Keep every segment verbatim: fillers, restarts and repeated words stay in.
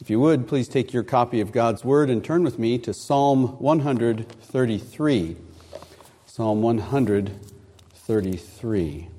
If you would, please take your copy of God's Word and turn with me to Psalm one thirty-three. Psalm one thirty-three.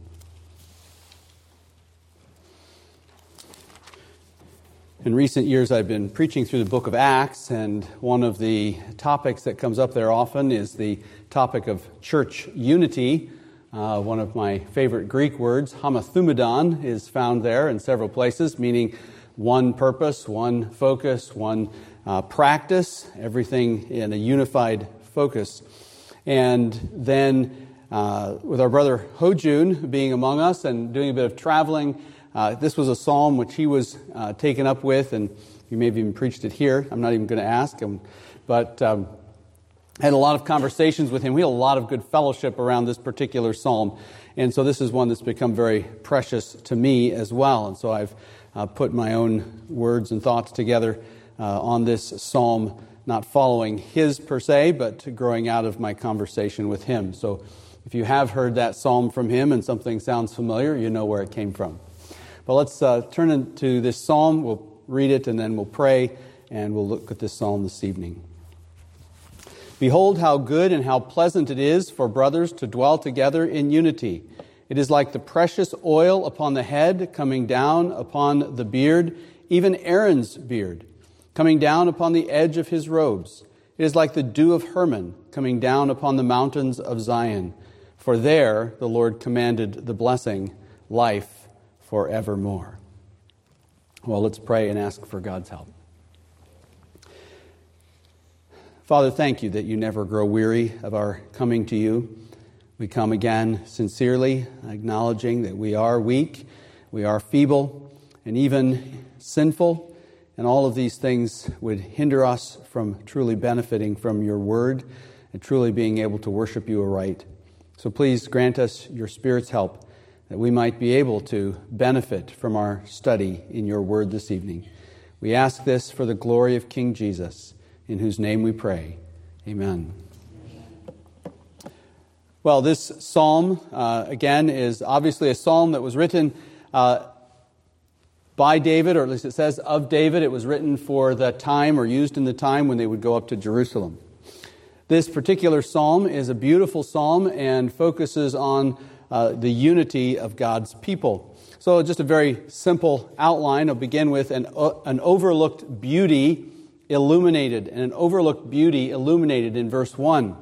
In recent years, I've been preaching through the book of Acts, and one of the topics that comes up there often is the topic of church unity. Uh, one of my favorite Greek words, hamathumadon, is found there in several places, meaning one purpose, one focus, one uh, practice, everything in a unified focus. And then uh, with our brother Hojun being among us and doing a bit of traveling, uh, this was a psalm which he was uh, taken up with, and you may have even preached it here. I'm not even going to ask him, but um, had a lot of conversations with him. We had a lot of good fellowship around this particular psalm, and so this is one that's become very precious to me as well. And so I've Uh, put my own words and thoughts together uh, on this psalm, not following his per se, but growing out of my conversation with him. So if you have heard that psalm from him and something sounds familiar, you know where it came from. But let's uh, turn into this psalm. We'll read it and then we'll pray, and we'll look at this psalm this evening. Behold how good and how pleasant it is for brothers to dwell together in unity. It is like the precious oil upon the head, coming down upon the beard, even Aaron's beard, coming down upon the edge of his robes. It is like the dew of Hermon, coming down upon the mountains of Zion. For there the Lord commanded the blessing, life forevermore. Well, let's pray and ask for God's help. Father, thank you that you never grow weary of our coming to you. We come again sincerely, acknowledging that we are weak, we are feeble, and even sinful, and all of these things would hinder us from truly benefiting from your word and truly being able to worship you aright. So please grant us your Spirit's help that we might be able to benefit from our study in your word this evening. We ask this for the glory of King Jesus, in whose name we pray. Amen. Well, this psalm, uh, again, is obviously a psalm that was written uh, by David, or at least it says of David. It was written for the time, or used in the time when they would go up to Jerusalem. This particular psalm is a beautiful psalm and focuses on uh, the unity of God's people. So just a very simple outline. I'll begin with an, uh, an overlooked beauty illuminated, and an overlooked beauty illuminated in verse one.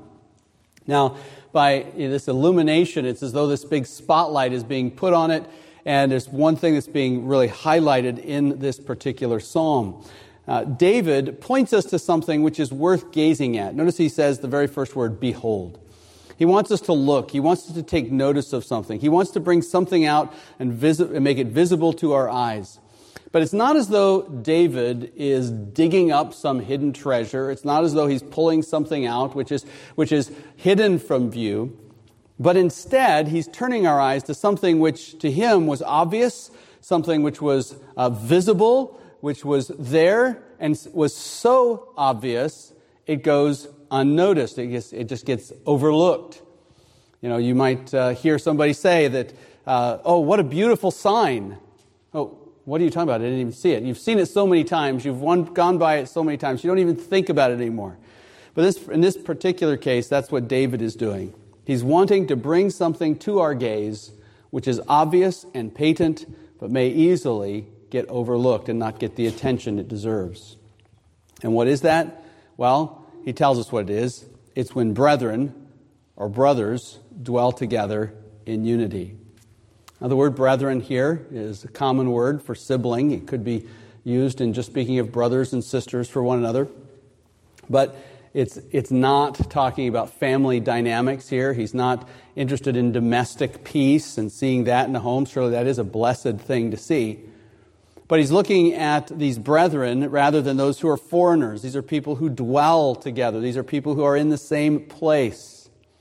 Now, by this illumination, it's as though this big spotlight is being put on it, and there's one thing that's being really highlighted in this particular psalm. Uh, David points us to something which is worth gazing at. Notice he says the very first word, behold. He wants us to look. He wants us to take notice of something. He wants to bring something out and, vis- and make it visible to our eyes. But it's not as though David is digging up some hidden treasure. It's not as though he's pulling something out which is which is hidden from view. But instead, he's turning our eyes to something which to him was obvious, something which was uh, visible, which was there, and was so obvious it goes unnoticed. It just, it just gets overlooked. You know, you might uh, hear somebody say that, uh, oh, what a beautiful sign. Oh, what are you talking about? I didn't even see it. You've seen it so many times. You've one, gone by it so many times. You don't even think about it anymore. But this, in this particular case, that's what David is doing. He's wanting to bring something to our gaze which is obvious and patent, but may easily get overlooked and not get the attention it deserves. And what is that? Well, he tells us what it is. It's when brethren or brothers dwell together in unity. Now, the word brethren here is a common word for sibling. It could be used in just speaking of brothers and sisters for one another. But it's it's not talking about family dynamics here. He's not interested in domestic peace and seeing that in the home. Surely that is a blessed thing to see. But he's looking at these brethren rather than those who are foreigners. These are people who dwell together. These are people who are in the same place.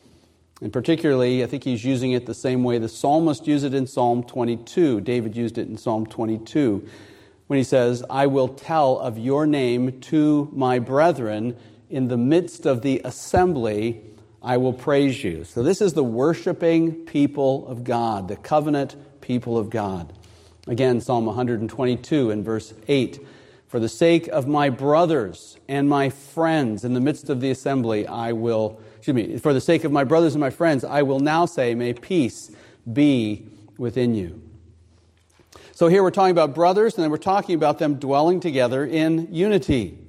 And particularly, I think he's using it the same way the psalmist used it in Psalm twenty-two. David used it in Psalm twenty-two when he says, I will tell of your name to my brethren. In the midst of the assembly, I will praise you. So this is the worshiping people of God, the covenant people of God. Again, Psalm one twenty-two in verse eight. For the sake of my brothers and my friends in the midst of the assembly, I will, excuse me, for the sake of my brothers and my friends, I will now say, may peace be within you. So here we're talking about brothers, and then we're talking about them dwelling together in unity.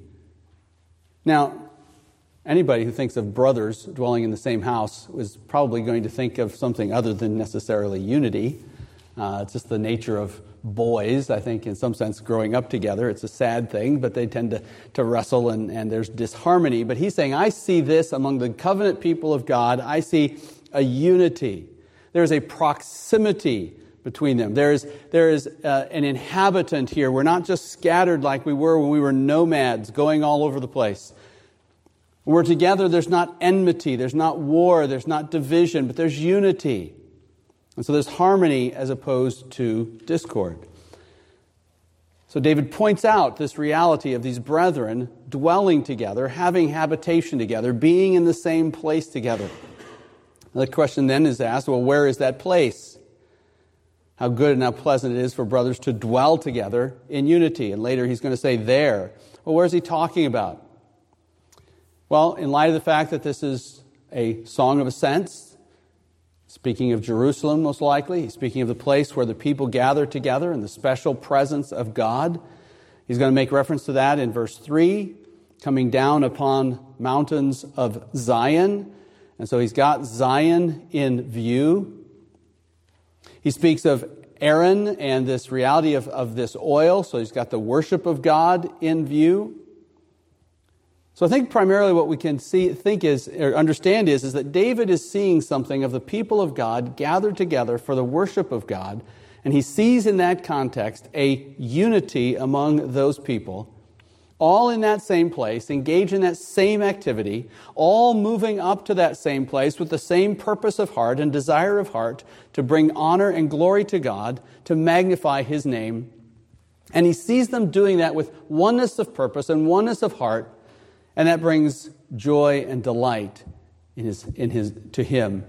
Now, anybody who thinks of brothers dwelling in the same house is probably going to think of something other than necessarily unity. Uh, it's just the nature of boys, I think, in some sense, growing up together. It's a sad thing, but they tend to, to wrestle and, and there's disharmony. But he's saying, I see this among the covenant people of God. I see a unity. There's a proximity between them. There is, there is uh, an inhabitant here. We're not just scattered like we were when we were nomads going all over the place. When we're together, there's not enmity, there's not war, there's not division, but there's unity. And so there's harmony as opposed to discord. So David points out this reality of these brethren dwelling together, having habitation together, being in the same place together. The question then is asked, well, where is that place? How good and how pleasant it is for brothers to dwell together in unity. And later he's going to say there. Well, where is he talking about? Well, in light of the fact that this is a song of ascents, speaking of Jerusalem, most likely. He's speaking of the place where the people gather together in the special presence of God. He's going to make reference to that in verse three, coming down upon mountains of Zion. And so he's got Zion in view. He speaks of Aaron and this reality of, of this oil. So he's got the worship of God in view. So I think primarily what we can see, think is, or understand is, is that David is seeing something of the people of God gathered together for the worship of God, and he sees in that context a unity among those people, all in that same place, engaged in that same activity, all moving up to that same place with the same purpose of heart and desire of heart to bring honor and glory to God, to magnify His name. And he sees them doing that with oneness of purpose and oneness of heart. And that brings joy and delight in his, in his, to him.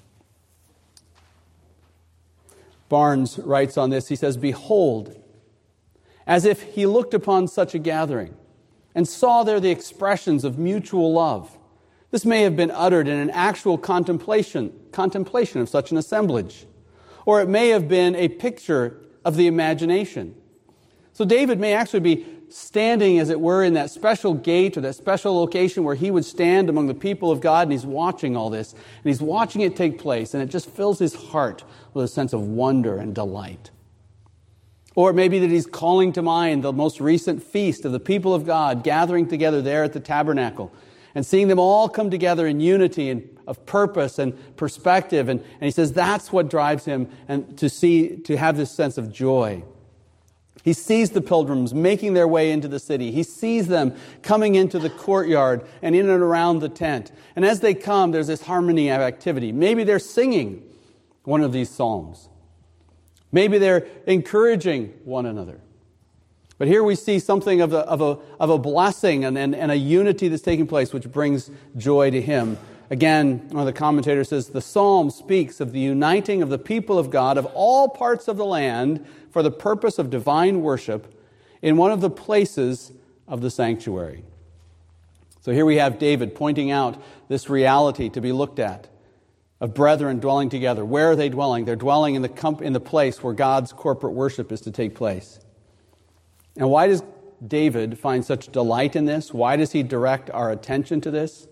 Barnes writes on this, he says, behold, as if he looked upon such a gathering and saw there the expressions of mutual love. This may have been uttered in an actual contemplation, contemplation of such an assemblage, or it may have been a picture of the imagination. So David may actually be standing, as it were, in that special gate or that special location where he would stand among the people of God, and he's watching all this, and he's watching it take place, and it just fills his heart with a sense of wonder and delight. Or it may be that he's calling to mind the most recent feast of the people of God gathering together there at the tabernacle and seeing them all come together in unity and of purpose and perspective. And, and he says that's what drives him and to see, to have this sense of joy. He sees the pilgrims making their way into the city. He sees them coming into the courtyard and in and around the tent. And as they come, there's this harmony of activity. Maybe they're singing one of these psalms. Maybe they're encouraging one another. But here we see something of a, of a, of a blessing and, and, and a unity that's taking place, which brings joy to him. Again, one of the commentators says, the psalm speaks of the uniting of the people of God of all parts of the land for the purpose of divine worship in one of the places of the sanctuary. So here we have David pointing out this reality to be looked at of brethren dwelling together. Where are they dwelling? They're dwelling in the comp- in the place where God's corporate worship is to take place. And why does David find such delight in this? Why does he direct our attention to this?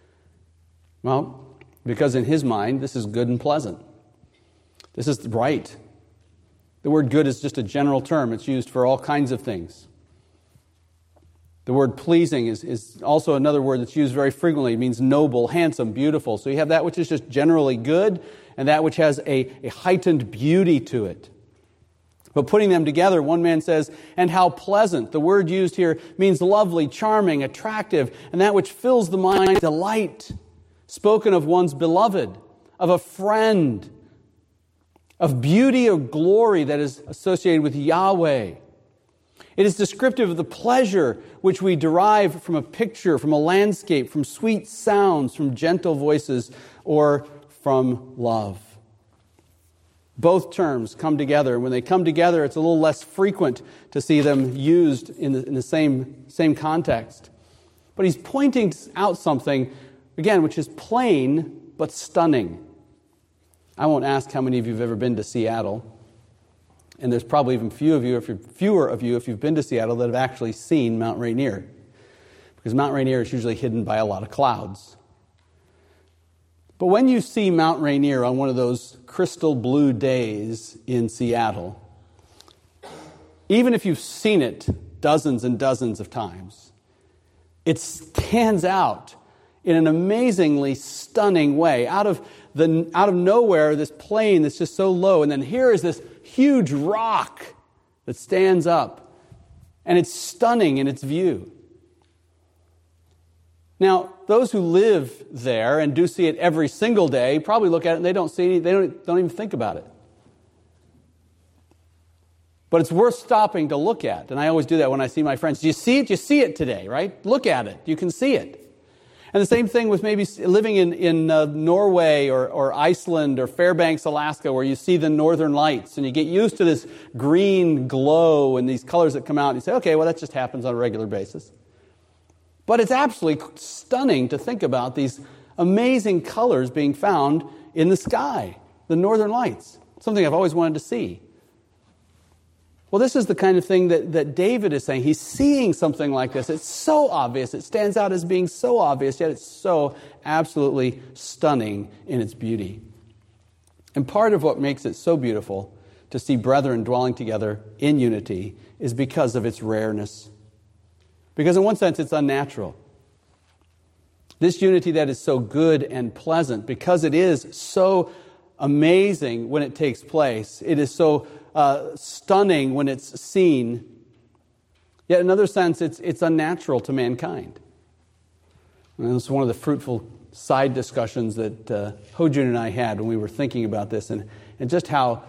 Well, because in his mind, this is good and pleasant. This is right. The word good is just a general term. It's used for all kinds of things. The word pleasing is, is also another word that's used very frequently. It means noble, handsome, beautiful. So you have that which is just generally good and that which has a, a heightened beauty to it. But putting them together, one man says, and how pleasant. The word used here means lovely, charming, attractive, and that which fills the mind, delight. Spoken of one's beloved, of a friend, of beauty or glory that is associated with Yahweh. It is descriptive of the pleasure which we derive from a picture, from a landscape, from sweet sounds, from gentle voices, or from love. Both terms come together. And when they come together, it's a little less frequent to see them used in the, in the same, same context. But he's pointing out something, again, which is plain but stunning. I won't ask how many of you have ever been to Seattle. And there's probably even few of you, if you're, fewer of you, if you've been to Seattle, that have actually seen Mount Rainier. Because Mount Rainier is usually hidden by a lot of clouds. But when you see Mount Rainier on one of those crystal blue days in Seattle, even if you've seen it dozens and dozens of times, it stands out in an amazingly stunning way. Out of the out of nowhere, this plain that's just so low, and then here is this huge rock that stands up, and it's stunning in its view. Now, those who live there and do see it every single day probably look at it and they don't see any, they don't, don't even think about it. But it's worth stopping to look at. And I always do that when I see my friends. Do you see it? You see it today, right? Look at it. You can see it. And the same thing with maybe living in, in uh, Norway or, or Iceland or Fairbanks, Alaska, where you see the northern lights and you get used to this green glow and these colors that come out. And you say, okay, well, that just happens on a regular basis. But it's absolutely stunning to think about these amazing colors being found in the sky, the northern lights, something I've always wanted to see. Well, this is the kind of thing that, that David is saying. He's seeing something like this. It's so obvious. It stands out as being so obvious, yet it's so absolutely stunning in its beauty. And part of what makes it so beautiful to see brethren dwelling together in unity is because of its rareness. Because in one sense, it's unnatural. This unity that is so good and pleasant, because it is so amazing when it takes place, it is so uh, stunning when it's seen, yet in another sense, it's, it's unnatural to mankind. And this is one of the fruitful side discussions that uh, Ho-Jun and I had when we were thinking about this, and, and just how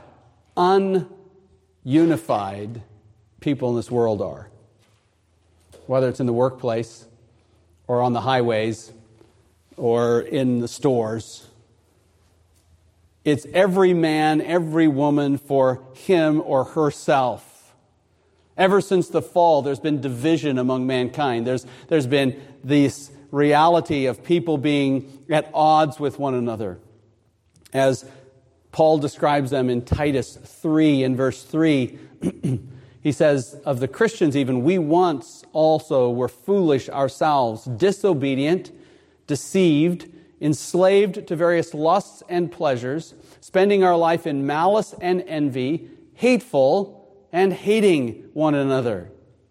ununified people in this world are. Whether it's in the workplace or on the highways or in the stores. It's every man, every woman for him or herself. Ever since the fall, there's been division among mankind. There's, there's been this reality of people being at odds with one another. As Paul describes them in Titus three in verse three, he says, of the Christians even, we once also were foolish ourselves, disobedient, deceived, enslaved to various lusts and pleasures, spending our life in malice and envy, hateful and hating one another.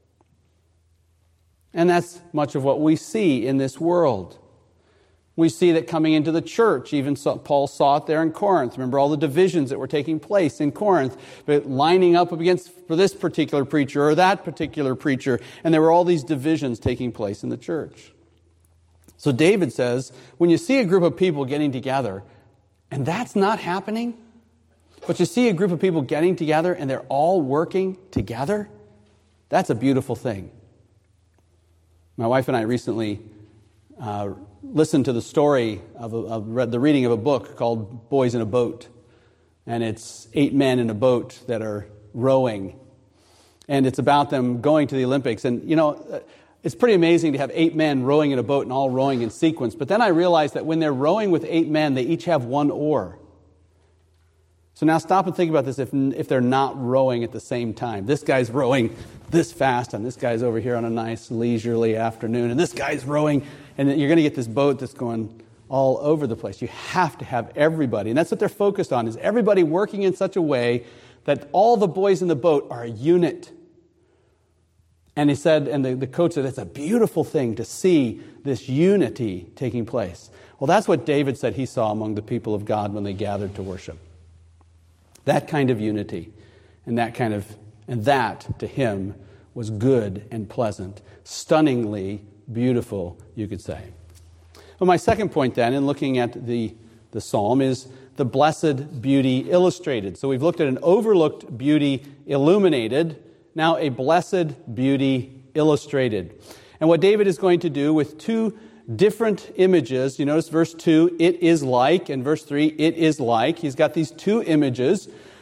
And that's much of what we see in this world. We see that coming into the church. Even so, Paul saw it there in Corinth. Remember all the divisions that were taking place in Corinth, but lining up against for this particular preacher or that particular preacher. And there were all these divisions taking place in the church. So David says, when you see a group of people getting together, and that's not happening, but you see a group of people getting together and they're all working together, that's a beautiful thing. My wife and I recently uh, listened to the story of, a, of read the reading of a book called Boys in a Boat. And it's eight men in a boat that are rowing. And it's about them going to the Olympics. And, you know, it's pretty amazing to have eight men rowing in a boat and all rowing in sequence. But then I realized that when they're rowing with eight men, they each have one oar. So now stop and think about this if, if they're not rowing at the same time. This guy's rowing this fast, and this guy's over here on a nice leisurely afternoon, and this guy's rowing, and you're going to get this boat that's going all over the place. You have to have everybody, and that's what they're focused on, is everybody working in such a way that all the boys in the boat are a unit. And he said, and the, the coach said, it's a beautiful thing to see this unity taking place. Well, that's what David said he saw among the people of God when they gathered to worship. That kind of unity, and that kind of, and that to him was good and pleasant, stunningly beautiful, you could say. Well, my second point then, in looking at the, the psalm, is the blessed beauty illustrated. So we've looked at an overlooked beauty illuminated, now a blessed beauty illustrated. And what David is going to do with two different images, you notice verse two, it is like, and verse three, it is like. He's got these two images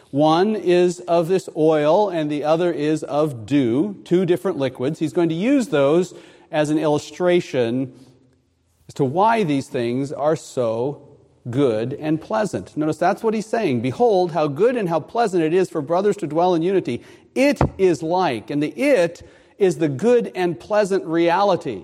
One is of this oil and the other is of dew, two different liquids. He's going to use those as an illustration as to why these things are so good and pleasant. Notice that's what he's saying. Behold, how good and how pleasant it is for brothers to dwell in unity. It is like, and the it is the good and pleasant reality.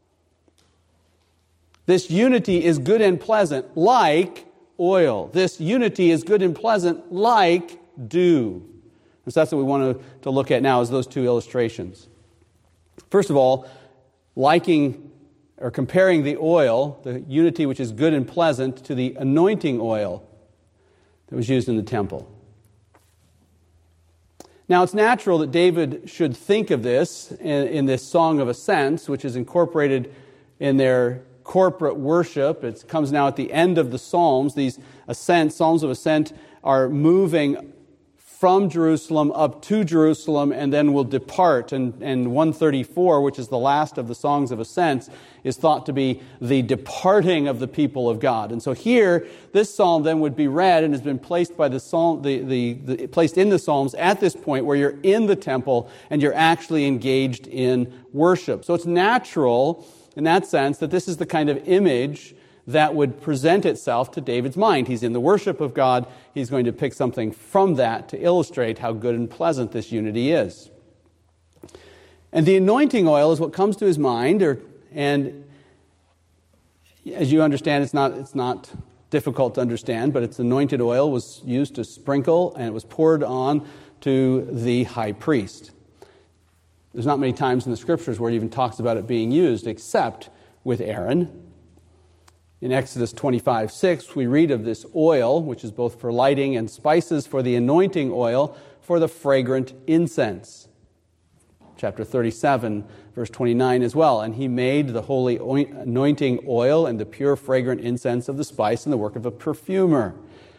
This unity is good and pleasant like oil. This unity is good and pleasant like dew. And so that's what we want to, to look at now is those two illustrations. First of all, liking or comparing the oil, the unity which is good and pleasant, to the anointing oil that was used in the temple. Now, it's natural that David should think of this in, in this Song of Ascents, which is incorporated in their corporate worship. It comes now at the end of the Psalms. These ascents, Psalms of Ascent, are moving from Jerusalem up to Jerusalem and then will depart. And, and one thirty-four, which is the last of the Songs of Ascents, is thought to be the departing of the people of God. And so here, this psalm then would be read and has been placed by the psalm, the, the, the placed in the Psalms at this point where you're in the temple and you're actually engaged in worship. So it's natural in that sense that this is the kind of image that would present itself to David's mind. He's in the worship of God. He's going to pick something from that to illustrate how good and pleasant this unity is. And the anointing oil is what comes to his mind, or, and as you understand, it's not, it's not difficult to understand, but it's anointed oil was used to sprinkle, and it was poured on to the high priest. There's not many times in the Scriptures where it even talks about it being used, except with Aaron. In Exodus twenty-five six, we read of this oil, which is both for lighting and spices, for the anointing oil, for the fragrant incense. Chapter thirty-seven, verse twenty-nine as well. And he made the holy anointing oil and the pure fragrant incense of the spice and the work of a perfumer.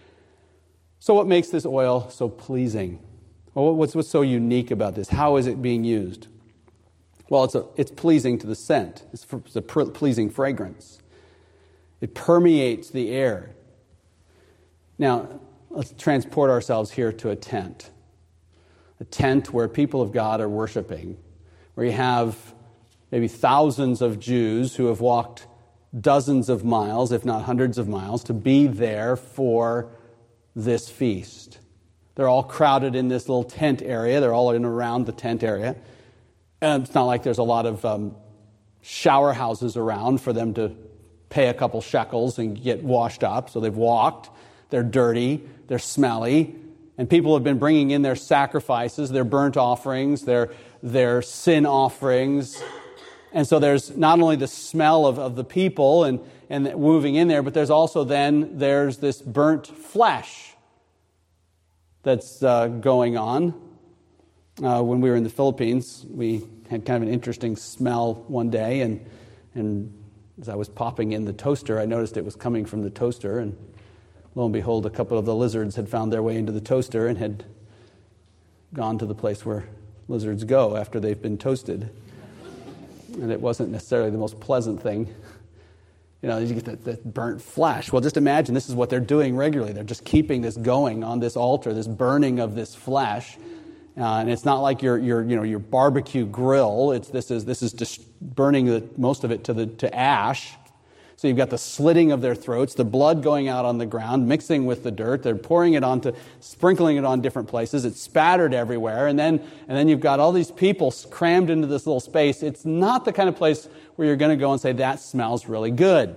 So what makes this oil so pleasing? Well, what's, what's so unique about this? How is it being used? Well, it's, a, it's pleasing to the scent. It's, it's a pr- pleasing fragrance. It permeates the air. Now, let's transport ourselves here to a tent. A tent where people of God are worshiping, where you have maybe thousands of Jews who have walked dozens of miles, if not hundreds of miles, to be there for this feast. They're all crowded in this little tent area. They're all in around the tent area. And it's not like there's a lot of um, shower houses around for them to pay a couple shekels and get washed up. So they've walked. They're dirty. They're smelly. And people have been bringing in their sacrifices, their burnt offerings, their, their sin offerings. And so there's not only the smell of, of the people and, and moving in there, but there's also then there's this burnt flesh that's uh, going on. Uh, when we were in the Philippines, we had kind of an interesting smell one day, and and as I was popping in the toaster, I noticed it was coming from the toaster, and lo and behold, a couple of the lizards had found their way into the toaster and had gone to the place where lizards go after they've been toasted. And it wasn't necessarily the most pleasant thing. You know, you get that, that burnt flesh. Well, just imagine this is what they're doing regularly. They're just keeping this going on this altar, this burning of this flesh. Uh, and it's not like your your you know your barbecue grill. It's this is this is just burning the, most of it to the to ash. So you've got the slitting of their throats, the blood going out on the ground, mixing with the dirt. They're pouring it onto, sprinkling it on different places. It's spattered everywhere, and then and then you've got all these people crammed into this little space. It's not the kind of place where you're going to go and say that smells really good.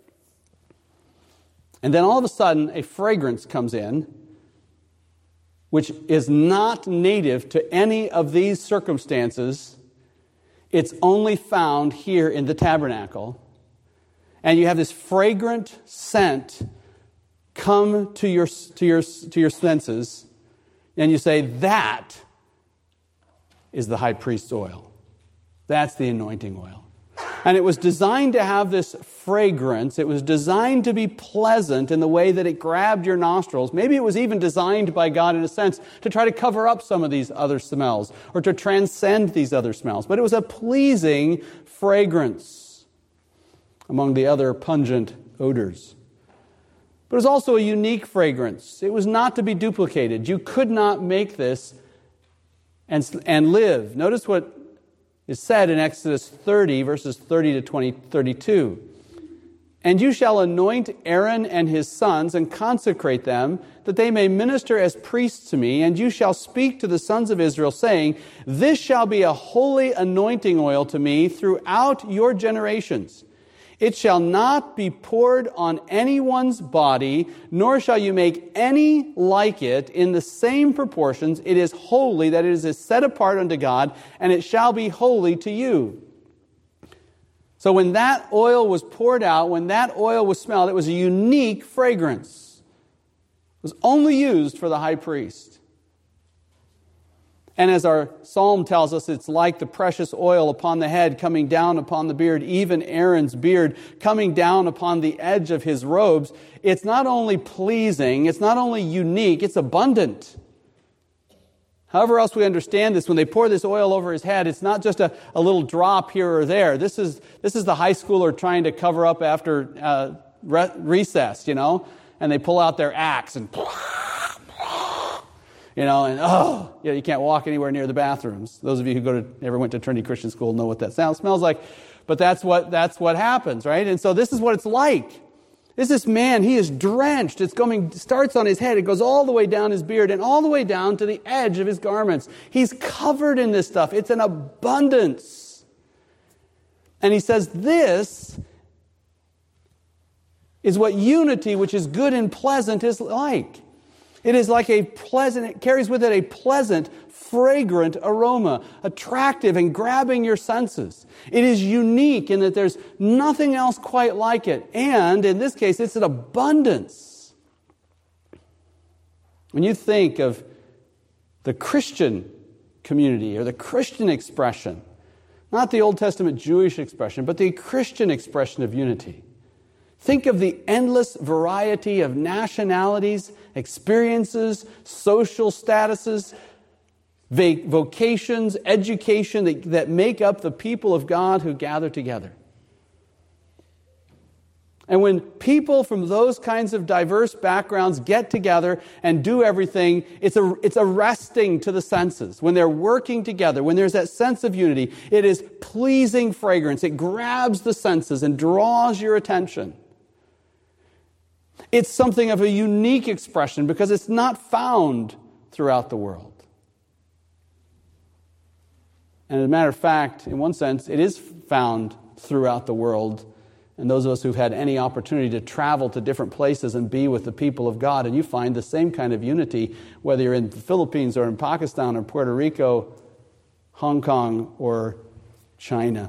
And then all of a sudden, a fragrance comes in, which is not native to any of these circumstances. It's only found here in the tabernacle. And you have this fragrant scent come to your, to your, to your senses, and you say, that is the high priest's oil. That's the anointing oil. And it was designed to have this fragrance. It was designed to be pleasant in the way that it grabbed your nostrils. Maybe it was even designed by God, in a sense, to try to cover up some of these other smells or to transcend these other smells. But it was a pleasing fragrance among the other pungent odors. But it was also a unique fragrance. It was not to be duplicated. You could not make this and, and live. Notice what is said in Exodus thirty, verses thirty to twenty, thirty-two. And you shall anoint Aaron and his sons and consecrate them, that they may minister as priests to me. And you shall speak to the sons of Israel, saying, this shall be a holy anointing oil to me throughout your generations. It shall not be poured on anyone's body, nor shall you make any like it in the same proportions. It is holy, that it is set apart unto God, and it shall be holy to you. So when that oil was poured out, when that oil was smelled, it was a unique fragrance. It was only used for the high priest. And as our psalm tells us, it's like the precious oil upon the head coming down upon the beard, even Aaron's beard coming down upon the edge of his robes. It's not only pleasing, it's not only unique, it's abundant. However else we understand this, when they pour this oil over his head, it's not just a, a little drop here or there. This is this is the high schooler trying to cover up after uh, re- recess, you know, and they pull out their axe and, you know, and oh, yeah, you can't walk anywhere near the bathrooms. Those of you who go to ever went to Trinity Christian School know what that sound smells like, but that's what that's what happens, right? And so this is what it's like. This this man, he is drenched. It's coming, starts on his head. It goes all the way down his beard and all the way down to the edge of his garments. He's covered in this stuff. It's an abundance. And he says this is what unity, which is good and pleasant, is like. It is like a pleasant, it carries with it a pleasant, fragrant aroma, attractive and grabbing your senses. It is unique in that there's nothing else quite like it. And in this case, it's an abundance. When you think of the Christian community or the Christian expression, not the Old Testament Jewish expression, but the Christian expression of unity, think of the endless variety of nationalities, experiences, social statuses, vocations, education that, that make up the people of God who gather together. And when people from those kinds of diverse backgrounds get together and do everything, it's, a, it's arresting to the senses. When they're working together, when there's that sense of unity, it is pleasing fragrance. It grabs the senses and draws your attention. It's something of a unique expression because it's not found throughout the world. And as a matter of fact, in one sense, it is found throughout the world. And those of us who've had any opportunity to travel to different places and be with the people of God, and you find the same kind of unity, whether you're in the Philippines or in Pakistan or Puerto Rico, Hong Kong or China.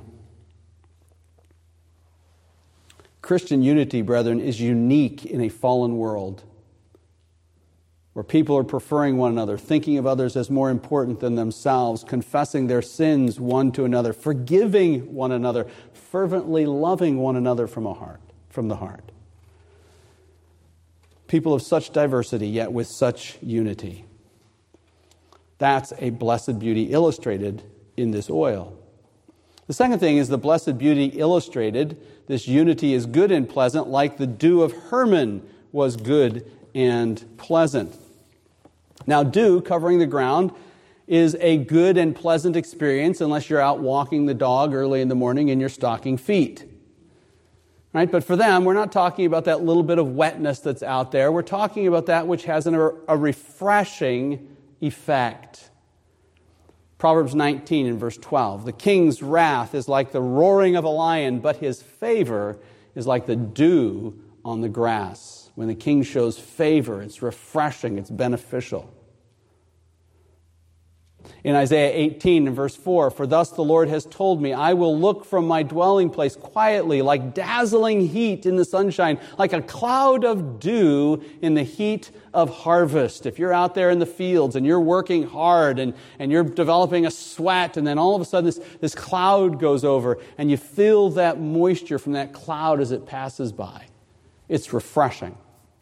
Christian unity, brethren, is unique in a fallen world where people are preferring one another, thinking of others as more important than themselves, confessing their sins one to another, forgiving one another, fervently loving one another from a heart, from the heart. People of such diversity, yet with such unity. That's a blessed beauty illustrated in this oil. The second thing is the blessed beauty illustrated. This unity is good and pleasant, like the dew of Hermon was good and pleasant. Now, dew covering the ground is a good and pleasant experience unless you're out walking the dog early in the morning in your stocking feet. Right? But for them, we're not talking about that little bit of wetness that's out there. We're talking about that which has an, a refreshing effect. Proverbs nineteen and verse twelve. The king's wrath is like the roaring of a lion, but his favor is like the dew on the grass. When the king shows favor, it's refreshing, it's beneficial. In Isaiah eighteen and verse four, for thus the Lord has told me, I will look from my dwelling place quietly, like dazzling heat in the sunshine, like a cloud of dew in the heat of harvest. If you're out there in the fields and you're working hard and, and you're developing a sweat, and then all of a sudden this, this cloud goes over and you feel that moisture from that cloud as it passes by. It's refreshing.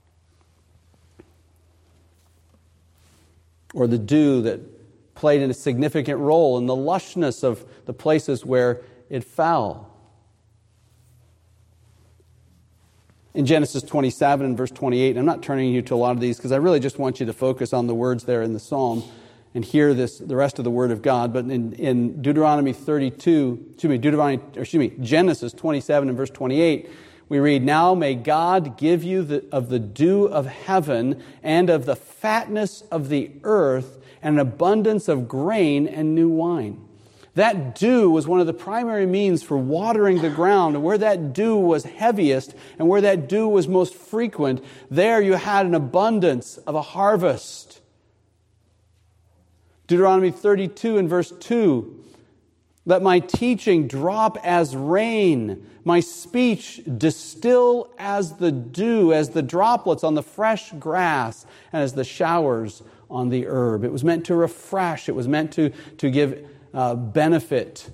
Or the dew that played a significant role in the lushness of the places where it fell. In Genesis twenty-seven and verse twenty-eight, I'm not turning you to a lot of these because I really just want you to focus on the words there in the psalm and hear this, the rest of the word of God. But in, in Deuteronomy thirty-two, excuse me, Deuteronomy, or excuse me, Genesis twenty-seven and verse twenty-eight, we read, "Now may God give you the, of the dew of heaven and of the fatness of the earth and an abundance of grain and new wine." That dew was one of the primary means for watering the ground. And where that dew was heaviest and where that dew was most frequent, there you had an abundance of a harvest. Deuteronomy thirty-two and verse two, "Let my teaching drop as rain, my speech distill as the dew, as the droplets on the fresh grass, and as the showers on the herb." It was meant to refresh. It was meant to, to give uh, benefit.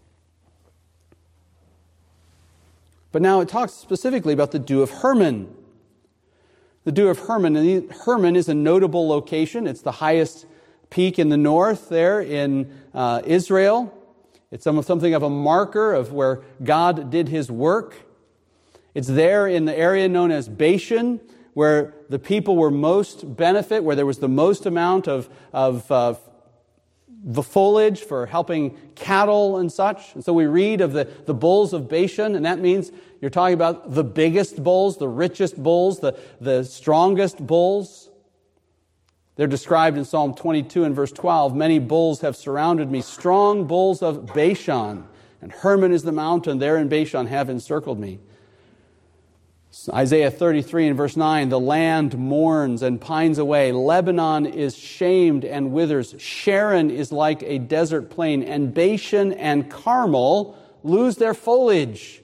But now it talks specifically about the dew of Hermon. The dew of Hermon. And Hermon is a notable location. It's the highest peak in the north there in uh, Israel. It's something of a marker of where God did His work. It's there in the area known as Bashan, where the people were most benefit, where there was the most amount of, of uh, the foliage for helping cattle and such. And so we read of the, the bulls of Bashan, and that means you're talking about the biggest bulls, the richest bulls, the, the strongest bulls. They're described in Psalm twenty-two and verse twelve. "Many bulls have surrounded me, strong bulls of Bashan. And Hermon is the mountain, there in Bashan have encircled me." Isaiah thirty-three and verse nine, "The land mourns and pines away. Lebanon is shamed and withers. Sharon is like a desert plain. And Bashan and Carmel lose their foliage."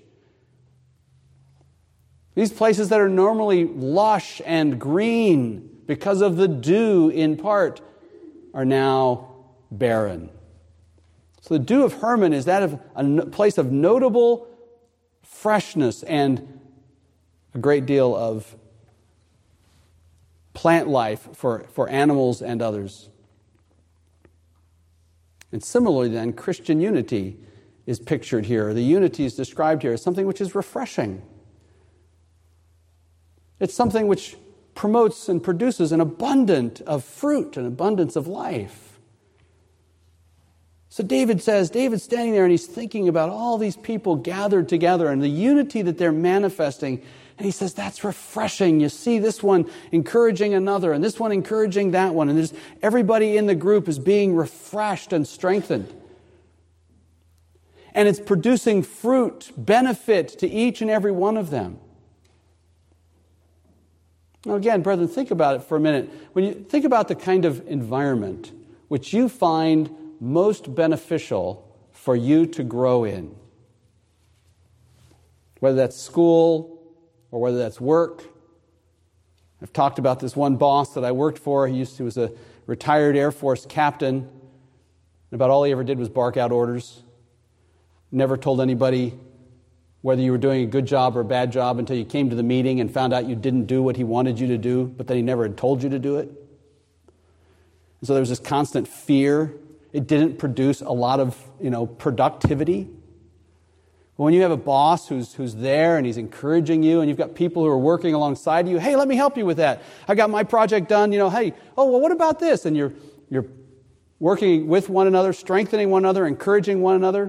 These places that are normally lush and green because of the dew in part are now barren. So the dew of Hermon is that of a place of notable freshness and a great deal of plant life for, for animals and others. And similarly then, Christian unity is pictured here. The unity is described here as something which is refreshing. It's something which promotes and produces an abundance of fruit, an abundance of life. So David says, David's standing there and he's thinking about all these people gathered together and the unity that they're manifesting. And he says, that's refreshing. You see this one encouraging another and this one encouraging that one. And there's everybody in the group is being refreshed and strengthened. And it's producing fruit, benefit to each and every one of them. Now again, brethren, think about it for a minute. When you think about the kind of environment which you find most beneficial for you to grow in, whether that's school or whether that's work. I've talked about this one boss that I worked for. He used to, he was a retired Air Force captain. And about all he ever did was bark out orders. Never told anybody whether you were doing a good job or a bad job until you came to the meeting and found out you didn't do what he wanted you to do, but then he never had told you to do it. And so there was this constant fear. It didn't produce a lot of, you know, productivity. But when you have a boss who's who's there and he's encouraging you, and you've got people who are working alongside you, hey, let me help you with that. I got my project done. You know, hey, oh well, what about this? And you're you're working with one another, strengthening one another, encouraging one another.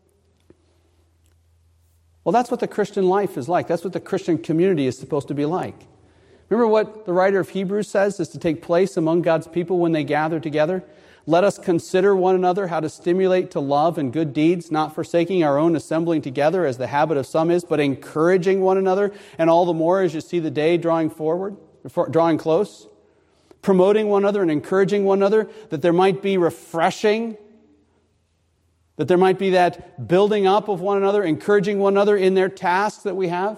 Well, that's what the Christian life is like. That's what the Christian community is supposed to be like. Remember what the writer of Hebrews says is to take place among God's people when they gather together? Let us consider one another how to stimulate to love and good deeds, not forsaking our own assembling together as the habit of some is, but encouraging one another, and all the more as you see the day drawing forward, drawing close. Promoting one another and encouraging one another, that there might be refreshing, that there might be that building up of one another, encouraging one another in their tasks that we have.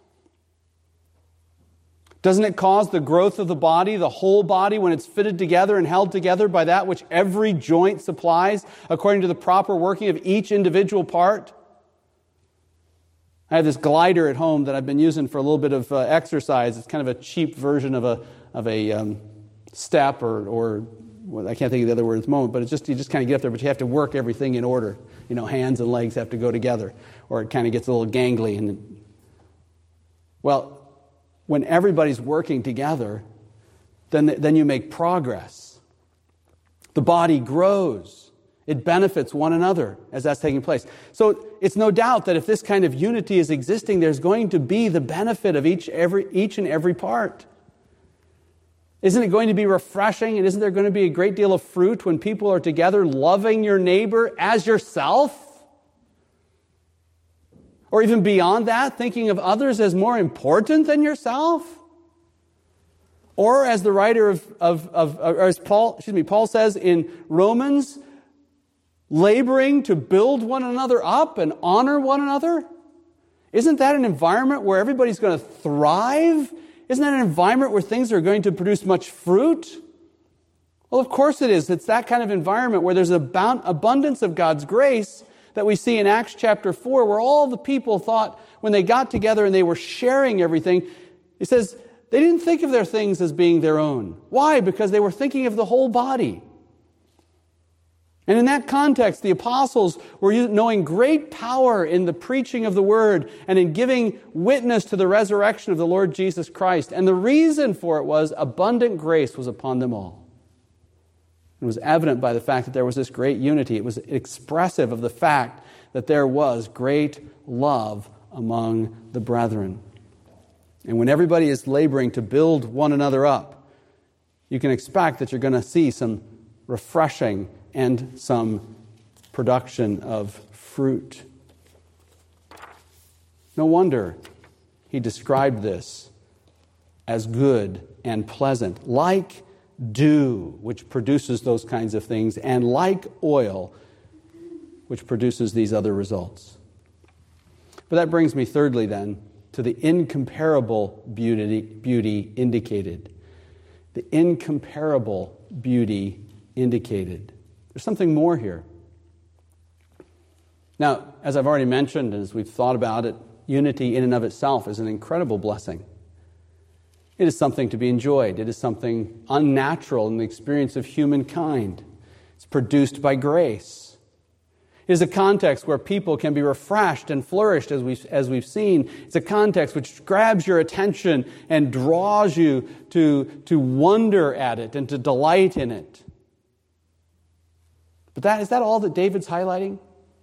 Doesn't it cause the growth of the body, the whole body, when it's fitted together and held together by that which every joint supplies according to the proper working of each individual part? I have this glider at home that I've been using for a little bit of uh, exercise. It's kind of a cheap version of a of a um, step or or well, I can't think of the other word at the moment, but it's just you just kind of get up there, but you have to work everything in order. You know, hands and legs have to go together, or it kind of gets a little gangly. And well, when everybody's working together, then, then you make progress. The body grows. It benefits one another as that's taking place. So it's no doubt that if this kind of unity is existing, there's going to be the benefit of each, every, each and every part. Isn't it going to be refreshing, and isn't there going to be a great deal of fruit when people are together loving your neighbor as yourself? Or even beyond that, thinking of others as more important than yourself? Or as the writer of, of, of or as Paul, excuse me, Paul says in Romans, laboring to build one another up and honor one another? Isn't that an environment where everybody's going to thrive? Isn't that an environment where things are going to produce much fruit? Well, of course it is. It's that kind of environment where there's an abundance of God's grace that we see in Acts chapter four, where all the people thought when they got together and they were sharing everything, it says they didn't think of their things as being their own. Why? Because they were thinking of the whole body. And in that context, the apostles were knowing great power in the preaching of the word and in giving witness to the resurrection of the Lord Jesus Christ. And the reason for it was abundant grace was upon them all. It was evident by the fact that there was this great unity. It was expressive of the fact that there was great love among the brethren. And when everybody is laboring to build one another up, you can expect that you're going to see some refreshing and some production of fruit. No wonder he described this as good and pleasant, like dew, which produces those kinds of things, and like oil, which produces these other results. But that brings me thirdly then to the incomparable beauty, beauty indicated. The incomparable beauty indicated. There's something more here. Now, as I've already mentioned, and as we've thought about it, unity in and of itself is an incredible blessing. It is something to be enjoyed. It is something unnatural in the experience of humankind. It's produced by grace. It is a context where people can be refreshed and flourished, as we've, as we've seen. It's a context which grabs your attention and draws you to, to wonder at it and to delight in it. But that, is that all that David's highlighting?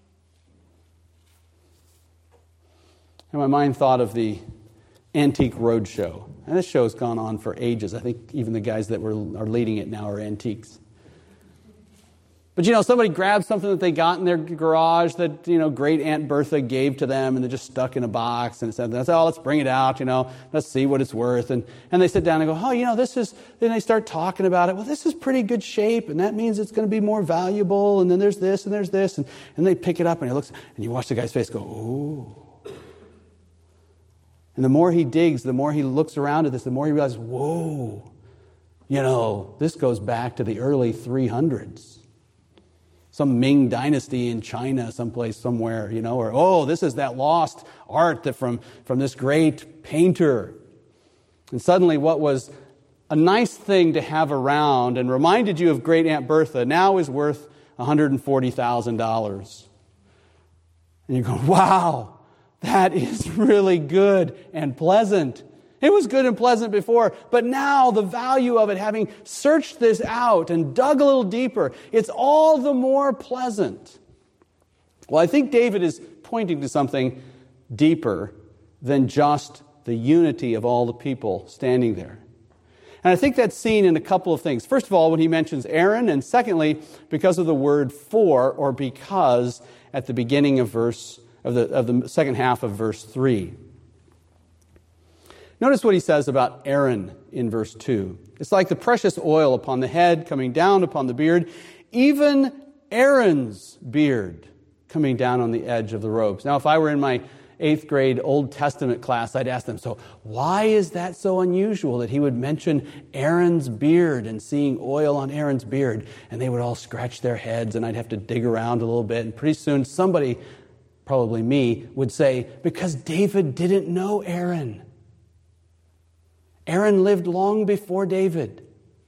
And my mind thought of the Antique Roadshow. And this show has gone on for ages. I think even the guys that were are leading it now are antiques. But, you know, somebody grabs something that they got in their garage that, you know, great Aunt Bertha gave to them, and they're just stuck in a box. And it's, oh, let's bring it out, you know, let's see what it's worth. And, and they sit down and go, oh, you know, this is, then they start talking about it. Well, this is pretty good shape, and that means it's going to be more valuable. And then there's this, and there's this. And, and they pick it up, and he looks, and you watch the guy's face go, ooh. And the more he digs, the more he looks around at this, the more he realizes, whoa, you know, this goes back to the early three hundreds. Some Ming dynasty in China, someplace, somewhere, you know, or, oh, this is that lost art that from, from this great painter. And suddenly what was a nice thing to have around and reminded you of great Aunt Bertha now is worth one hundred forty thousand dollars. And you go, wow, that is really good and pleasant. It was good and pleasant before, but now the value of it, having searched this out and dug a little deeper, it's all the more pleasant. Well, I think David is pointing to something deeper than just the unity of all the people standing there. And I think that's seen in a couple of things. First of all, when he mentions Aaron, and secondly, because of the word for or because at the beginning of verse of the of the second half of verse three. Notice what he says about Aaron in verse two. It's like the precious oil upon the head coming down upon the beard, even Aaron's beard coming down on the edge of the robes. Now, if I were in my eighth grade Old Testament class, I'd ask them, so why is that so unusual that he would mention Aaron's beard and seeing oil on Aaron's beard? And they would all scratch their heads, and I'd have to dig around a little bit. And pretty soon somebody, probably me, would say, because David didn't know Aaron. Aaron lived long before David.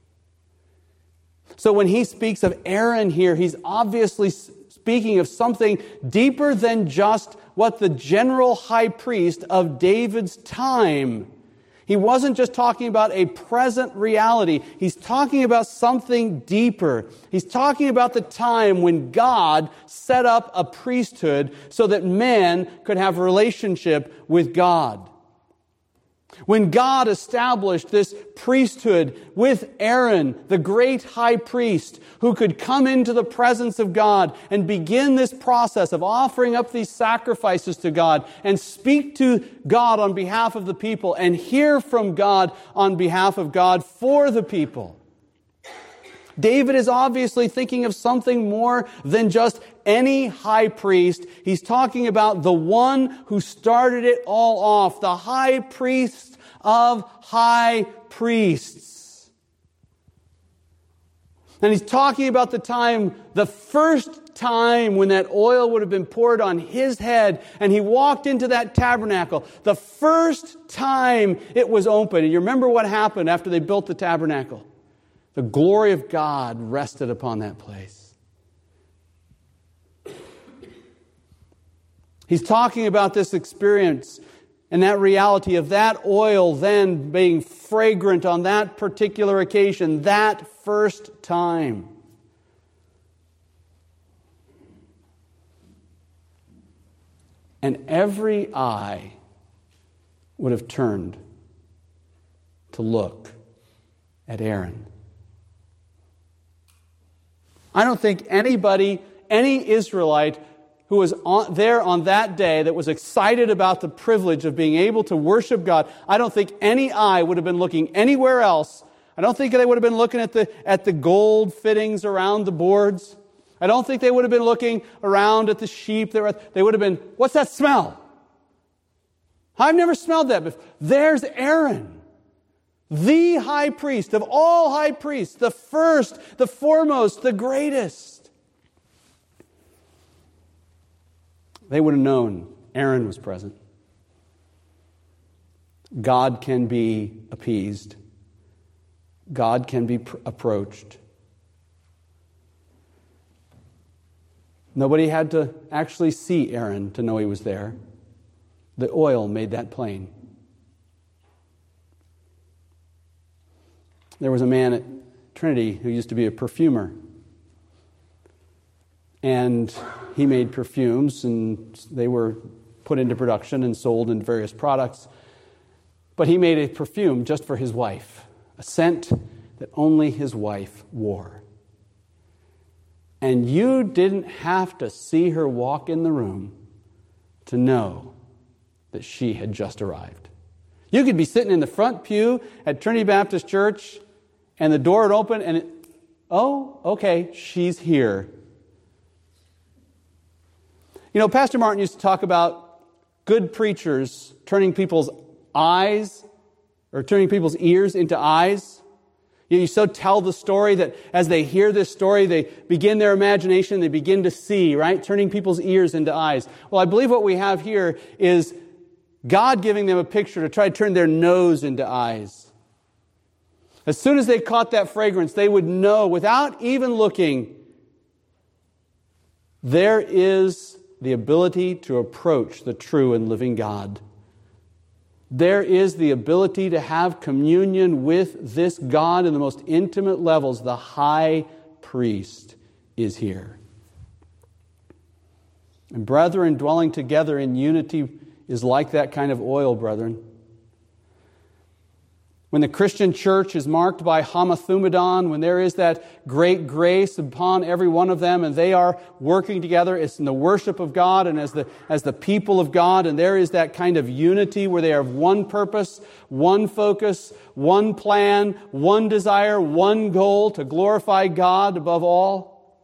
So when he speaks of Aaron here, he's obviously speaking of something deeper than just what the general high priest of David's time. He wasn't just talking about a present reality. He's talking about something deeper. He's talking about the time when God set up a priesthood so that man could have a relationship with God. When God established this priesthood with Aaron, the great high priest, who could come into the presence of God and begin this process of offering up these sacrifices to God and speak to God on behalf of the people and hear from God on behalf of God for the people. David is obviously thinking of something more than just any high priest. He's talking about the one who started it all off, the high priest of high priests. And he's talking about the time, the first time when that oil would have been poured on his head and he walked into that tabernacle. The first time it was open. And you remember what happened after they built the tabernacle? The glory of God rested upon that place. He's talking about this experience and that reality of that oil then being fragrant on that particular occasion, that first time. And every eye would have turned to look at Aaron. I don't think anybody, any Israelite who was on, there on that day that was excited about the privilege of being able to worship God, I don't think any eye would have been looking anywhere else. I don't think they would have been looking at the, at the gold fittings around the boards. I don't think they would have been looking around at the sheep. They, were, they would have been, what's that smell? I've never smelled that before. There's Aaron. The high priest of all high priests, the first, the foremost, the greatest. They would have known Aaron was present. God can be appeased. God can be pr- approached. Nobody had to actually see Aaron to know he was there. The oil made that plain. There was a man at Trinity who used to be a perfumer. And he made perfumes, and they were put into production and sold in various products. But he made a perfume just for his wife, a scent that only his wife wore. And you didn't have to see her walk in the room to know that she had just arrived. You could be sitting in the front pew at Trinity Baptist Church, and the door would open, and it, oh, okay, she's here. You know, Pastor Martin used to talk about good preachers turning people's eyes, or turning people's ears into eyes. You know, you so tell the story that as they hear this story, they begin their imagination, they begin to see, right? Turning people's ears into eyes. Well, I believe what we have here is God giving them a picture to try to turn their nose into eyes. As soon as they caught that fragrance, they would know, without even looking, there is the ability to approach the true and living God. There is the ability to have communion with this God in the most intimate levels. The high priest is here. And brethren, dwelling together in unity is like that kind of oil, brethren. When the Christian church is marked by hamathumadon, when there is that great grace upon every one of them and they are working together, it's in the worship of God and as the, as the people of God, and there is that kind of unity where they have one purpose, one focus, one plan, one desire, one goal to glorify God above all,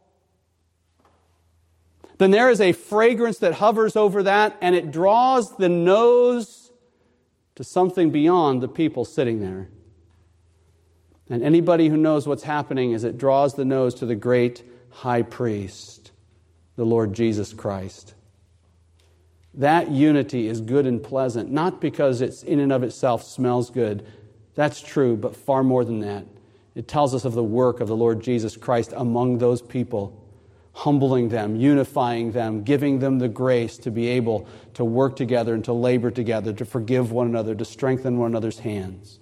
then there is a fragrance that hovers over that and it draws the nose to something beyond the people sitting there. And anybody who knows what's happening is it draws the nose to the great high priest, the Lord Jesus Christ. That unity is good and pleasant, not because it's in and of itself smells good. That's true, but far more than that. It tells us of the work of the Lord Jesus Christ among those people humbling them, unifying them, giving them the grace to be able to work together and to labor together, to forgive one another, to strengthen one another's hands.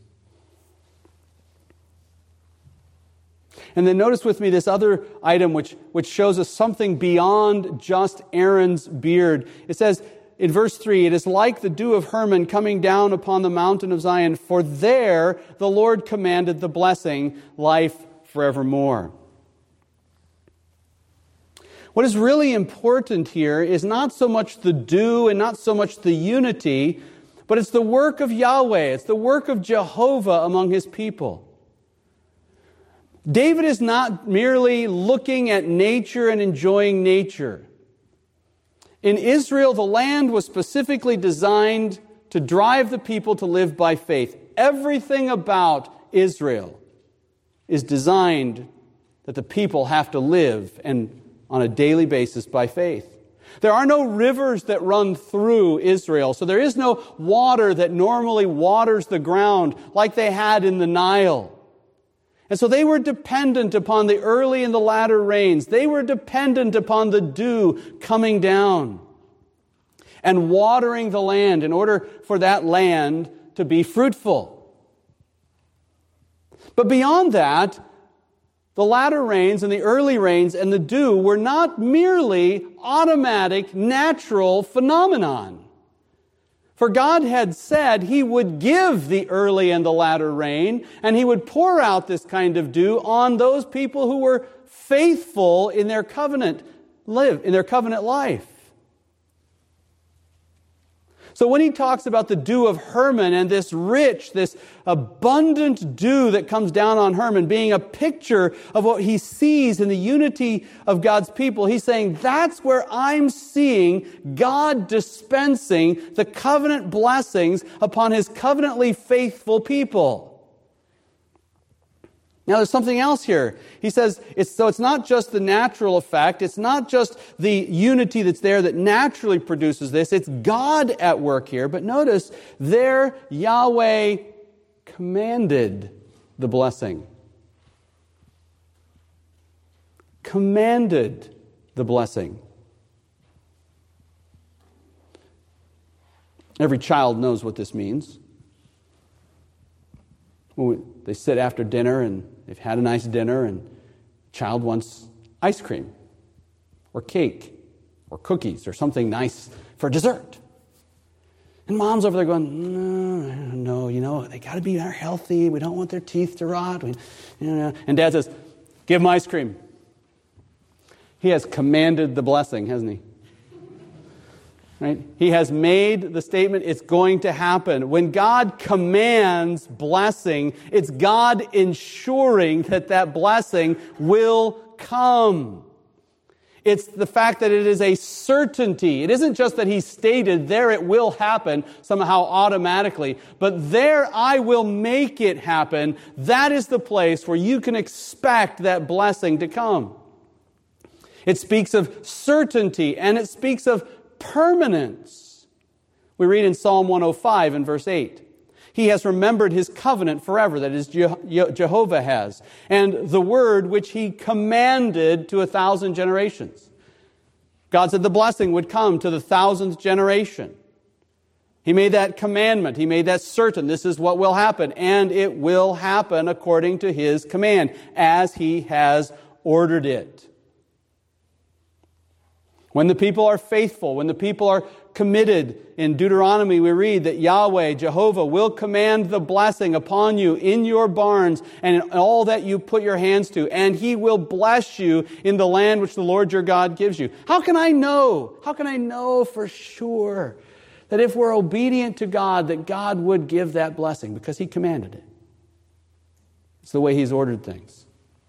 And then notice with me this other item which, which shows us something beyond just Aaron's beard. It says in verse three, "It is like the dew of Hermon coming down upon the mountain of Zion, for there the Lord commanded the blessing, life forevermore." What is really important here is not so much the dew and not so much the unity, but it's the work of Yahweh. It's the work of Jehovah among His people. David is not merely looking at nature and enjoying nature. In Israel, the land was specifically designed to drive the people to live by faith. Everything about Israel is designed that the people have to live and on a daily basis by faith. There are no rivers that run through Israel, so there is no water that normally waters the ground like they had in the Nile. And so they were dependent upon the early and the latter rains. They were dependent upon the dew coming down and watering the land in order for that land to be fruitful. But beyond that, the latter rains and the early rains and the dew were not merely automatic, natural phenomenon. For God had said He would give the early and the latter rain, and He would pour out this kind of dew on those people who were faithful in their covenant live, in their covenant life. So when He talks about the dew of Hermon and this rich, this abundant dew that comes down on Hermon being a picture of what He sees in the unity of God's people, He's saying that's where I'm seeing God dispensing the covenant blessings upon His covenantly faithful people. Now there's something else here. He says, it's, so it's not just the natural effect, it's not just the unity that's there that naturally produces this, it's God at work here. But notice, there Yahweh commanded the blessing. Commanded the blessing. Every child knows what this means. When they sit after dinner and they've had a nice dinner and the child wants ice cream or cake or cookies or something nice for dessert. And mom's over there going, no, no, you know, they got to be healthy. We don't want their teeth to rot. We, you know. And Dad says, give them ice cream. He has commanded the blessing, hasn't he? Right? He has made the statement, it's going to happen. When God commands blessing, it's God ensuring that that blessing will come. It's the fact that it is a certainty. It isn't just that He stated, there it will happen somehow automatically, but there I will make it happen. That is the place where you can expect that blessing to come. It speaks of certainty and it speaks of permanence. We read in Psalm one oh five in verse eight. He has remembered His covenant forever, that is, Jehovah has, and the word which He commanded to a thousand generations. God said the blessing would come to the thousandth generation. He made that commandment. He made that certain. This is what will happen, and it will happen according to His command, as He has ordered it. When the people are faithful, when the people are committed, in Deuteronomy we read that Yahweh, Jehovah, will command the blessing upon you in your barns and in all that you put your hands to, and He will bless you in the land which the Lord your God gives you. How can I know? How can I know for sure that if we're obedient to God, that God would give that blessing? Because He commanded it. It's the way He's ordered things.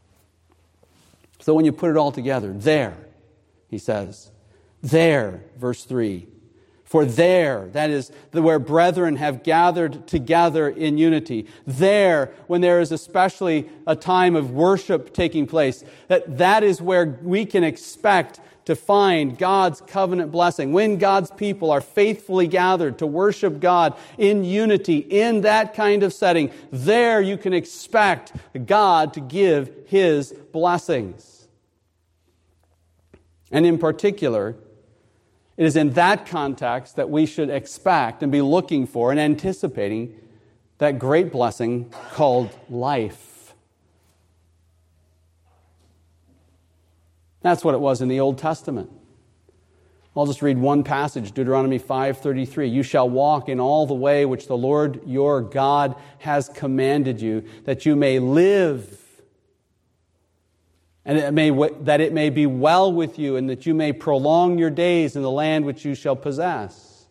So when you put it all together, there, He says, there, verse three, for there, that is where brethren have gathered together in unity. There, when there is especially a time of worship taking place, that that is where we can expect to find God's covenant blessing. When God's people are faithfully gathered to worship God in unity, in that kind of setting, there you can expect God to give His blessings. And in particular, it is in that context that we should expect and be looking for and anticipating that great blessing called life. That's what it was in the Old Testament. I'll just read one passage, Deuteronomy five thirty-three. You shall walk in all the way which the Lord your God has commanded you, that you may live, and it may, that it may be well with you, and that you may prolong your days in the land which you shall possess.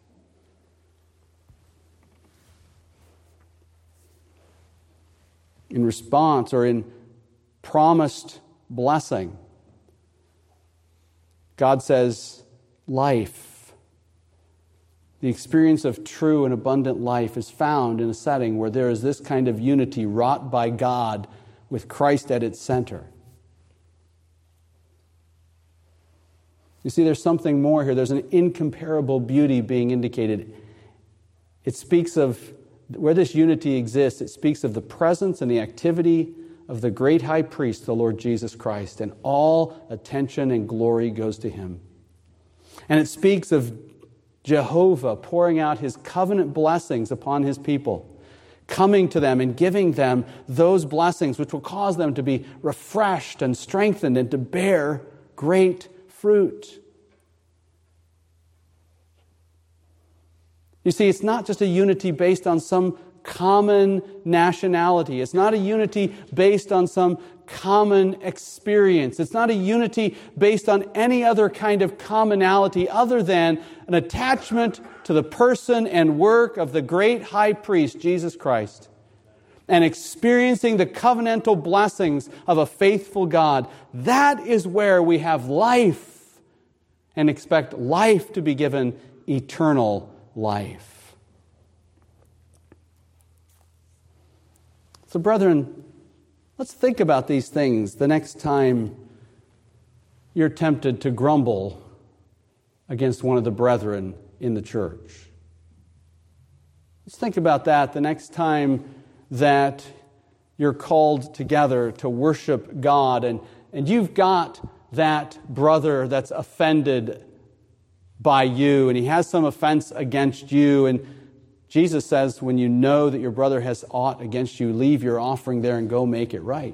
In response, or in promised blessing, God says, life. The experience of true and abundant life is found in a setting where there is this kind of unity wrought by God with Christ at its center. You see, there's something more here. There's an incomparable beauty being indicated. It speaks of, where this unity exists, it speaks of the presence and the activity of the great high priest, the Lord Jesus Christ, and all attention and glory goes to him. And it speaks of Jehovah pouring out his covenant blessings upon his people, coming to them and giving them those blessings which will cause them to be refreshed and strengthened and to bear great fruit. You see, it's not just a unity based on some common nationality. It's not a unity based on some common experience. It's not a unity based on any other kind of commonality other than an attachment to the person and work of the great high priest, Jesus Christ, and experiencing the covenantal blessings of a faithful God. That is where we have life and expect life to be given eternal life. So, brethren, let's think about these things the next time you're tempted to grumble against one of the brethren in the church. Let's think about that the next time that you're called together to worship God and, and you've got that brother that's offended by you and he has some offense against you, and Jesus says, when you know that your brother has aught against you, leave your offering there and go make it right.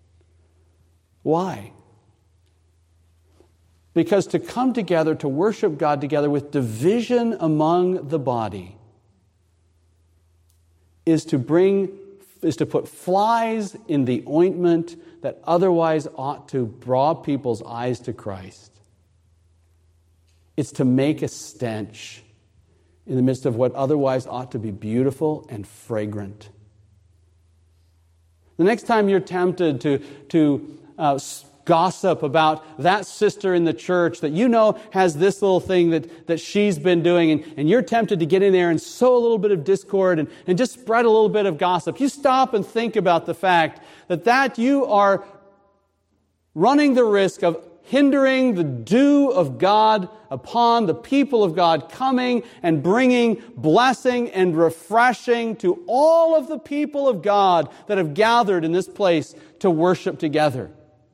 Why? Because to come together, to worship God together with division among the body is to bring, is to put flies in the ointment that otherwise ought to draw people's eyes to Christ. It's to make a stench in the midst of what otherwise ought to be beautiful and fragrant. The next time you're tempted to, to uh, gossip about that sister in the church that you know has this little thing that, that she's been doing, and, and you're tempted to get in there and sow a little bit of discord and, and just spread a little bit of gossip, you stop and think about the fact that, that you are running the risk of hindering the dew of God upon the people of God, coming and bringing blessing and refreshing to all of the people of God that have gathered in this place to worship together.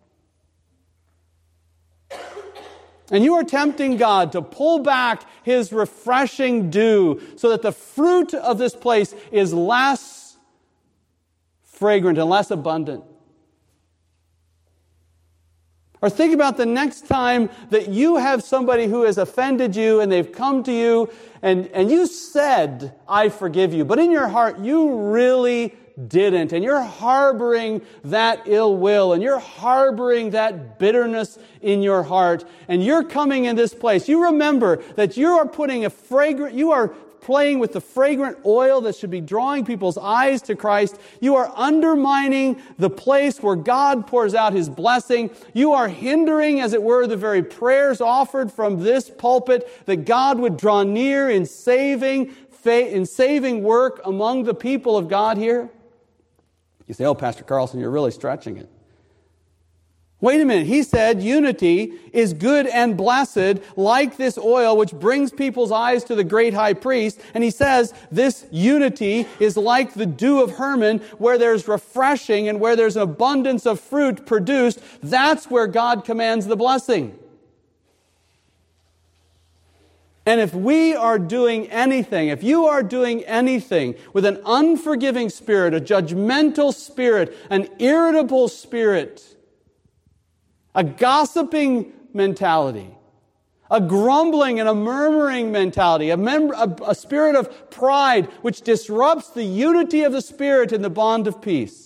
And you are tempting God to pull back His refreshing dew so that the fruit of this place is less fragrant and less abundant. Or think about the next time that you have somebody who has offended you and they've come to you and, and you said, I forgive you. But in your heart, you really didn't. And you're harboring that ill will and you're harboring that bitterness in your heart. And you're coming in this place. You remember that you are putting a fragrant, you are playing with the fragrant oil that should be drawing people's eyes to Christ. You are undermining the place where God pours out His blessing. You are hindering, as it were, the very prayers offered from this pulpit that God would draw near in saving, in saving work among the people of God here. You say, oh, Pastor Carlson, you're really stretching it. Wait a minute. He said unity is good and blessed like this oil which brings people's eyes to the great high priest. And he says this unity is like the dew of Hermon, where there's refreshing and where there's an abundance of fruit produced. That's where God commands the blessing. And if we are doing anything, if you are doing anything with an unforgiving spirit, a judgmental spirit, an irritable spirit, a gossiping mentality, a grumbling and a murmuring mentality, a, mem- a, a spirit of pride which disrupts the unity of the Spirit in the bond of peace,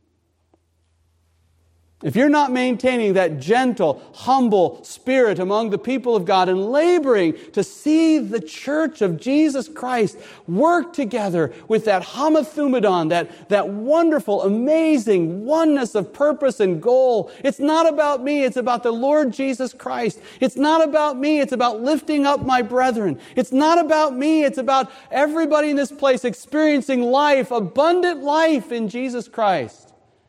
if you're not maintaining that gentle, humble spirit among the people of God and laboring to see the church of Jesus Christ work together with that homothumedon, that, that wonderful, amazing oneness of purpose and goal. It's not about me, it's about the Lord Jesus Christ. It's not about me, it's about lifting up my brethren. It's not about me, it's about everybody in this place experiencing life, abundant life in Jesus Christ.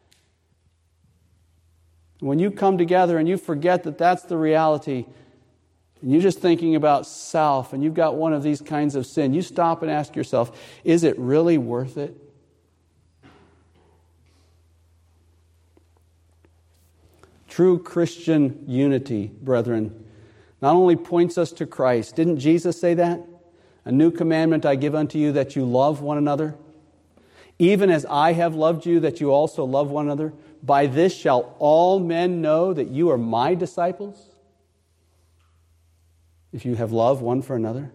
When you come together and you forget that that's the reality, and you're just thinking about self, and you've got one of these kinds of sin, you stop and ask yourself, is it really worth it? True Christian unity, brethren, not only points us to Christ. Didn't Jesus say that? A new commandment I give unto you, that you love one another. Even as I have loved you, that you also love one another. By this shall all men know that you are my disciples, if you have love one for another.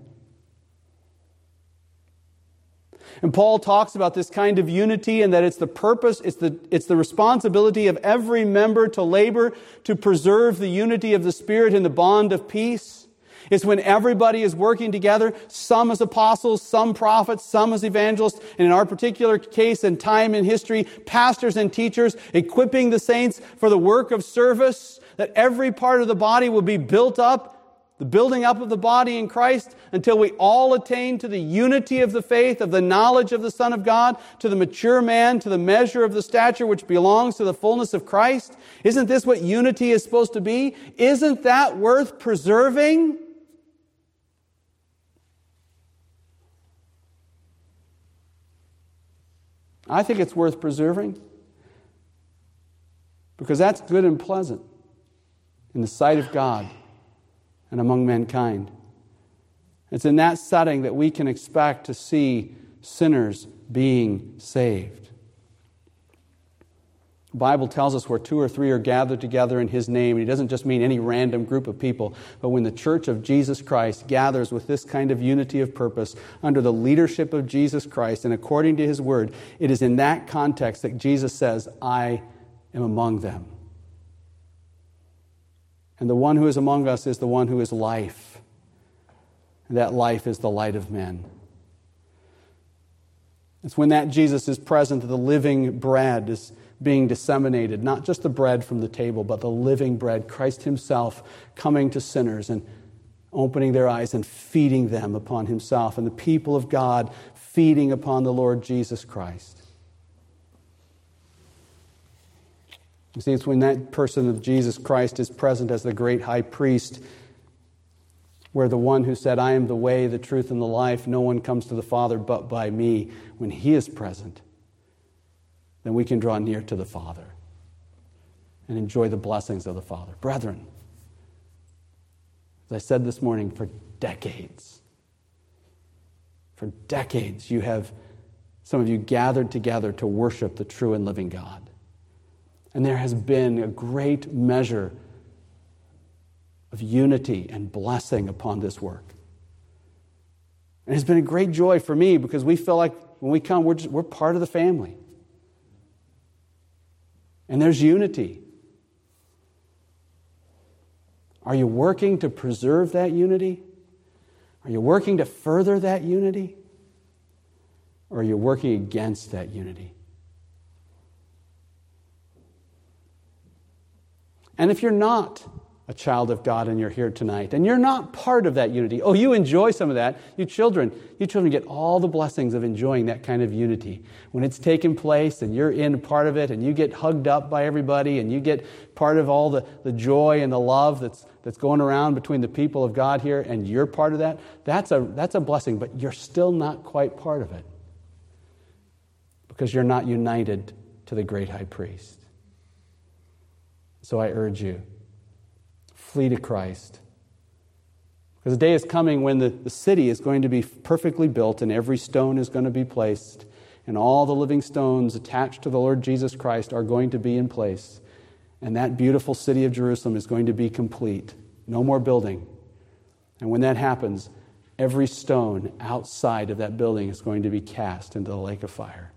And Paul talks about this kind of unity, and that it's the purpose, it's the, it's the responsibility of every member to labor to preserve the unity of the Spirit in the bond of peace. It's when everybody is working together, some as apostles, some prophets, some as evangelists, and in our particular case and time in history, pastors and teachers, equipping the saints for the work of service, that every part of the body will be built up, the building up of the body in Christ, until we all attain to the unity of the faith, of the knowledge of the Son of God, to the mature man, to the measure of the stature which belongs to the fullness of Christ. Isn't this what unity is supposed to be? Isn't that worth preserving? I think it's worth preserving, because that's good and pleasant in the sight of God and among mankind. It's in that setting that we can expect to see sinners being saved. The Bible tells us where two or three are gathered together in His name. And He doesn't just mean any random group of people, but when the church of Jesus Christ gathers with this kind of unity of purpose under the leadership of Jesus Christ and according to His Word, it is in that context that Jesus says, I am among them. And the one who is among us is the one who is life. And that life is the light of men. It's when that Jesus is present that the living bread is being disseminated, not just the bread from the table, but the living bread, Christ Himself coming to sinners and opening their eyes and feeding them upon Himself, and the people of God feeding upon the Lord Jesus Christ. You see, it's when that person of Jesus Christ is present as the great high priest, where the one who said, I am the way, the truth, and the life, no one comes to the Father but by me, when He is present, then we can draw near to the Father and enjoy the blessings of the Father. Brethren, as I said this morning, for decades, for decades you have, some of you gathered together to worship the true and living God. And there has been a great measure of unity and blessing upon this work. And it's been a great joy for me, because we feel like when we come, we're, just, we're part of the family. And there's unity. Are you working to preserve that unity? Are you working to further that unity? Or are you working against that unity? And if you're not a child of God and you're here tonight, and you're not part of that unity, oh, you enjoy some of that. You children, you children get all the blessings of enjoying that kind of unity. When it's taken place and you're in part of it, and you get hugged up by everybody, and you get part of all the, the joy and the love that's that's going around between the people of God here, and you're part of that, that's a that's a blessing, but you're still not quite part of it, because you're not united to the great high priest. So I urge you, flee to Christ, Because the day is coming when the, the city is going to be perfectly built and every stone is going to be placed and all the living stones attached to the Lord Jesus Christ are going to be in place. And that beautiful city of Jerusalem is going to be complete. No more building. And when that happens, every stone outside of that building is going to be cast into the lake of fire.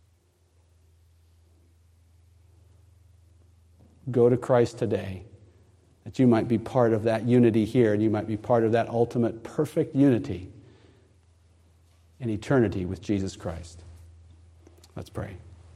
Go to Christ today, that you might be part of that unity here, and you might be part of that ultimate perfect unity in eternity with Jesus Christ. Let's pray.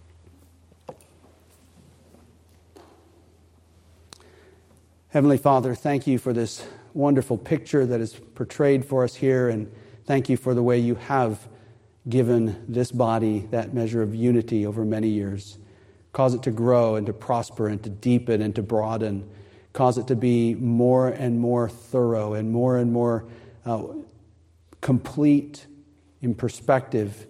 Heavenly Father, thank you for this wonderful picture that is portrayed for us here, and thank you for the way you have given this body that measure of unity over many years. Cause it to grow and to prosper and to deepen and to broaden. Cause it to be more and more thorough and more and more uh, complete in perspective,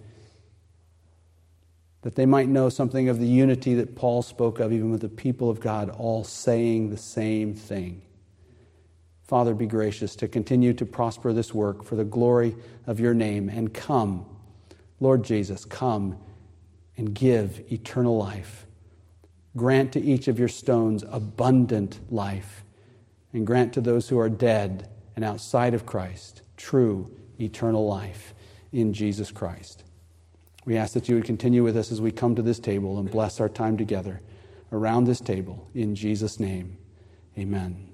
that they might know something of the unity that Paul spoke of, even with the people of God, all saying the same thing. Father, be gracious to continue to prosper this work for the glory of your name. And come, Lord Jesus, come and give eternal life. Grant to each of your stones abundant life. And grant to those who are dead and outside of Christ true eternal life in Jesus Christ. We ask that you would continue with us as we come to this table and bless our time together around this table. In Jesus' name, amen.